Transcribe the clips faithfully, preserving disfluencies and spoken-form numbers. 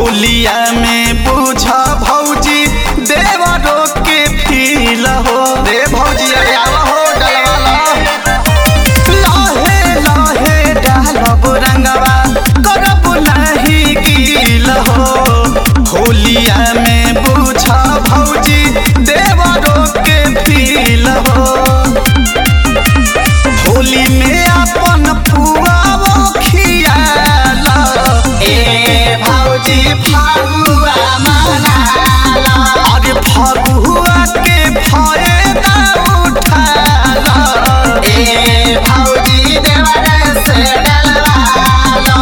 होलिया में बुझा भौजी देवरो के फील हो रे भौजी अरे आवा हो डलवाला लाहे लाहे डालब रंगवा करब नहीं गील हो होलिया में बुझा भौजी देवरो के फील हो होली में अपन पुआवो खियाला ए भौजी फगुआ मनाला अरे फगुआ के फायदा उठाला ए भौजी देवर से डलवाला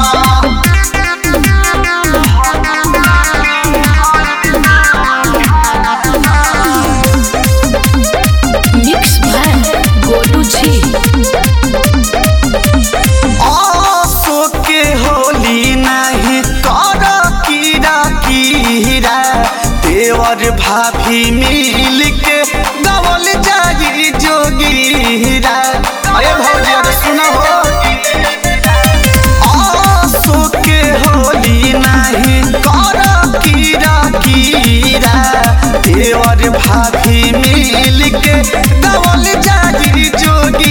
मिक्स बाय गोलू जी। आसो के होली नहीं कर कीरा कीरा देवर भाभी मिल के गवल जागी जोगीरा अरे भौजी अरे सुना हो आसो के होली नहीं कर कीरा कीरा देवर भाभी मिल के गवल जागी जोगी